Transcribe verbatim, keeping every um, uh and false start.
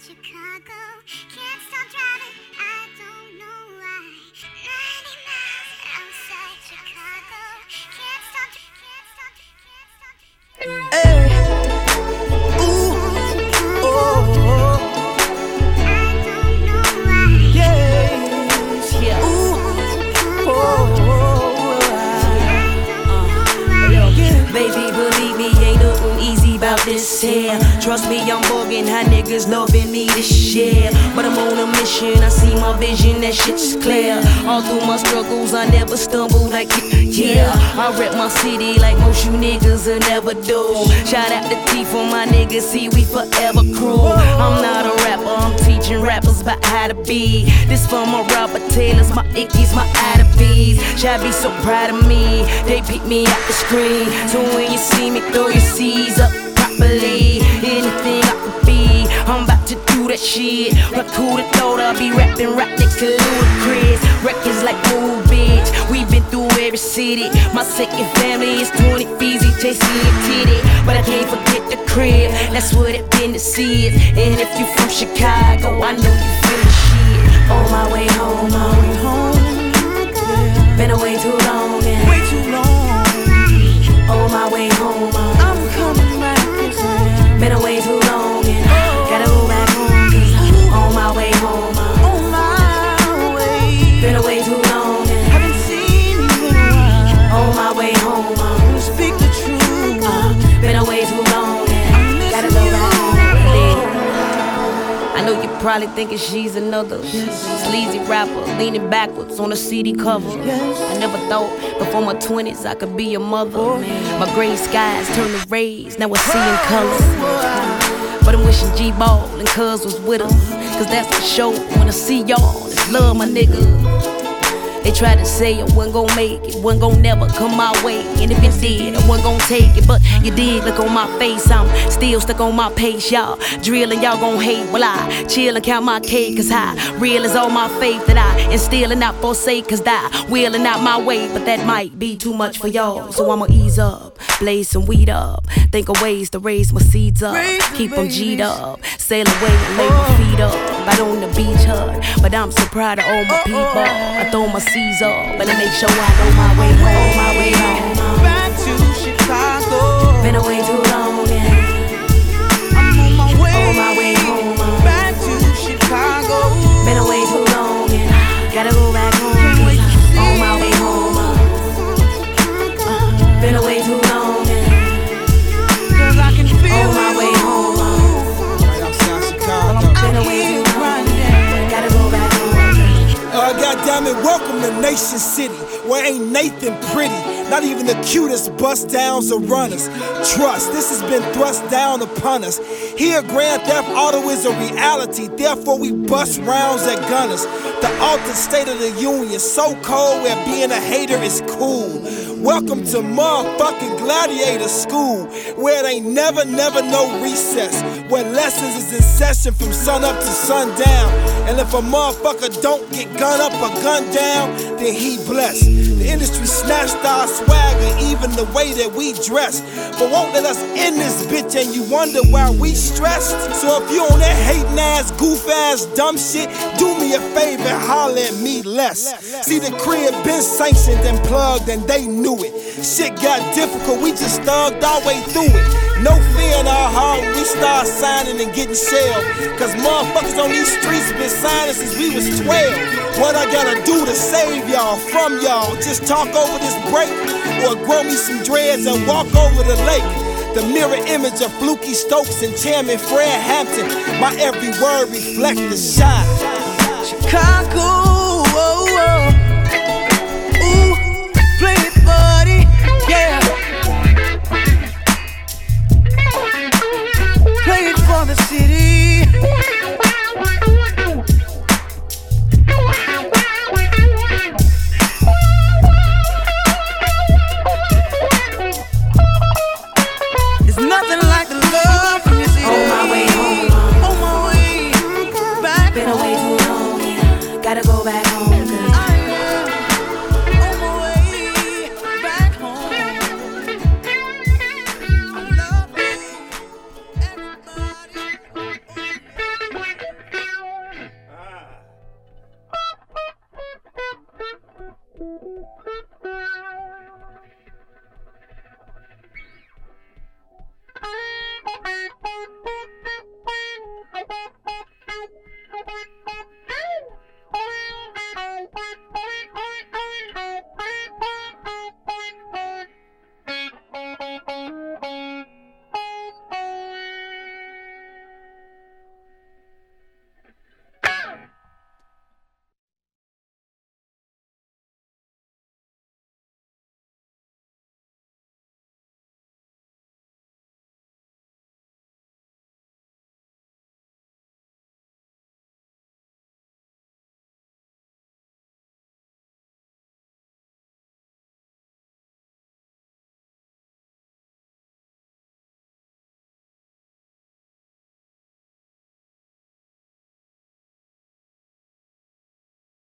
Chicago, can't stop driving, I don't know why. ninety miles outside Chicago, can't stop, can't stop, can't stop. Hey. Ooh. Oh. I don't know why. Yes. Yeah. Ooh. Oh. I don't know why. Yeah. Baby, believe me, ain't nothing easy about this here. Trust me, I'm bugging how niggas loving me to share. But I'm on a mission, I see my vision, that shit's clear. All through my struggles, I never stumble like, yeah. I rep my city like most you niggas will never do. Shout out to T for my niggas, see we forever crew. I'm not a rapper, I'm teaching rappers about how to be. This for my Robert Taylors, my Ickies, my Adabes. Should be so proud of me, they pick me up the screen. So when you see me, throw your C's up properly. Anything I could be, I'm about to do that shit. But cool to thought I'll be rapping right next to Ludacris. Records like Move Bitch, we been through every city. My second family is twenty Feezy, J C and Titty. But I can't forget the crib, that's what it been to see it. And if you from Chicago, I know you feel the shit. On my way home, on my way home. Been away too long, and Way too long. on my way home, I'm coming back. been away too long, and gotta go back home. 'Cause on my way home, On my way. been away too long, and Haven't seen you in a while. on my way home, Speak the truth. been away too long, and gotta go back home. Lady, I know you're probably thinking she's another sleazy rapper leaning backwards on a C D cover. I never thought before my twenties I could be a mother. My gray skies turned to rays, now we're seeing colors. But I'm wishing G-Ball and Cuz was with us, cause that's for sure. When I see y'all, it's love, my nigga. They tried to say I wasn't gon' make it, wasn't gon' never come my way. And if it did, I wasn't gon' take it. But you did, look on my face, I'm still stuck on my pace. Y'all drilling, y'all gon' hate. Well, I chill and count my cake, cause how real is all my faith that I instill and not forsake. Cause that willing out my way, but that might be too much for y'all. So I'ma ease up, blaze some weed up, think of ways to raise my seeds up, keep them G'd up, sail away and lay my feet up. Right on the beach hut, but I'm so proud of all my people. I throw my C's up, but I make sure I know my way home, my way home. Back to Chicago. Been away too long, and I'm on my way. on my way home. Back to Chicago. Been away too long, and gotta go back home. On my way home. Been away too long, and Cause I can feel on my way home. Right outside Chicago. Been away too long, gotta go back home. Uh, goddamn it, welcome to Nation City, where ain't Nathan pretty. Not even the cutest bust downs or runners. Trust, this has been thrust down upon us. Here, Grand Theft Auto is a reality, therefore we bust rounds at gunners. The altered state of the union, so cold where being a hater is cool. Welcome to motherfucking gladiator school, where it ain't never, never no recess, where lessons is in session from sun up to sundown. And if a motherfucker don't get gun up or gun down, then he blessed. The industry snatched our swagger, even the way that we dress, but won't let us in this bitch, and you wonder why we stressed. So if you on that hating ass, goof ass, dumb shit, do me a favor and holler at me less. See, the crib been sanctioned and plugged, and they knew it. Shit got difficult, we just thugged our way through it. No fear in our heart when we start signing and getting shelled, cause motherfuckers on these streets been signing since we was twelve. What I gotta do to save y'all from y'all? Just talk over this break, or grow me some dreads and walk over the lake. The mirror image of Fluky Stokes and Chairman Fred Hampton. My every word reflects the shot. Chicago. Oh, oh. Ooh, play it, buddy. Yeah. Play it for the city.